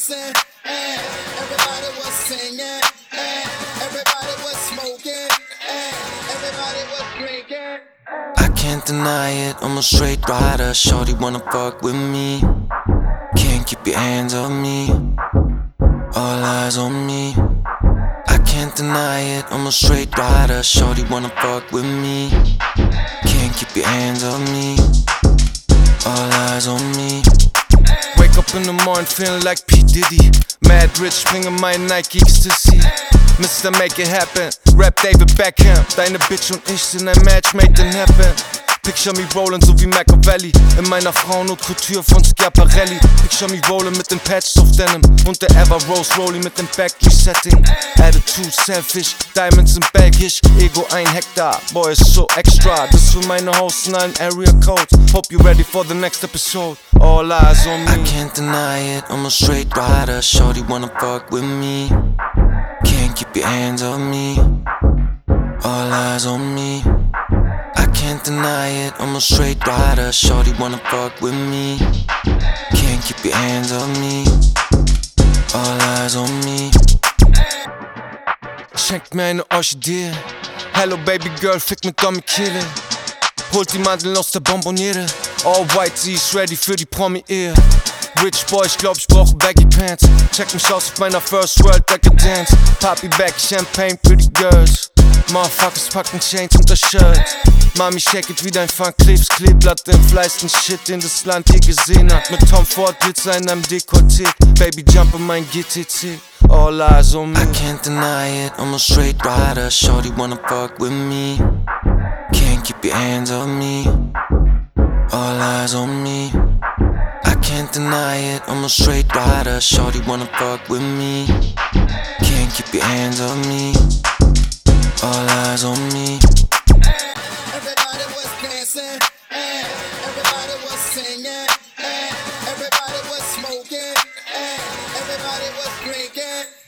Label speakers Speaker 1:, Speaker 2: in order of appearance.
Speaker 1: dancing, everybody was singing, everybody was smoking, everybody was drinking.
Speaker 2: I can't deny it, I'm a straight rider. Shorty wanna fuck with me. Can't keep your hands on me. All eyes on me. I can't deny it, I'm a straight rider. Shorty wanna fuck with me. Can't keep your hands on me. All eyes on me.
Speaker 3: Wake up in the morning feeling like P. Diddy. Mad rich, springen mein Nike Ecstasy. Mr. Make It Happen, Rap David Beckham. Deine Bitch und ich sind ein Match made in heaven. Picture me rollin' so wie Machiavelli. In meiner Frauenhaut-Couture von Schiaparelli. Picture me rollin' mit den Patches of Denim. Und der Ever Rose Rolling mit dem Backtree-Setting. Attitude selfish, Diamonds in Belgisch. Ego 1 Hektar, boy ist so extra. Das für meine Hosts in allen Area Codes. Hope you ready for the next episode. All eyes on me.
Speaker 2: I can't deny it, I'm a straight rider. Shorty wanna fuck with me. Can't keep your hands on me. All eyes on me. I can't deny it, I'm a straight rider. Shorty wanna fuck with me. Can't keep your hands on me. All eyes on me.
Speaker 3: Schenkt mir eine Orchidee. Hello Baby Girl, fick mit Tommy Kille. Holt die Mandeln aus der Bonbonniere. All white, sie ist ready für die Promi-Ehe. Rich Boy, ich glaub, ich brauche Baggy Pants. Check mich aus auf meiner First World Decadence. Papi Back, Champagne, pretty girls. Motherfuckers packen Chains unter Shirts. Mami, shake it wie dein Funk, klebst Kleeblatt im fleißten Shit, den das Land je gesehen hat. Mit Tom Ford Glitzer in einem Dekolleté. Baby, jump in mein GTC. All eyes on me.
Speaker 2: I can't deny it, I'm a straight rider. Shorty wanna fuck with me. Can't keep your hands on me. All eyes on me. I can't deny it, I'm a straight rider. Shorty wanna fuck with me. Can't keep your hands on me. All eyes on me.
Speaker 1: Everybody was dancing, everybody was singing, everybody was smoking, everybody was drinking.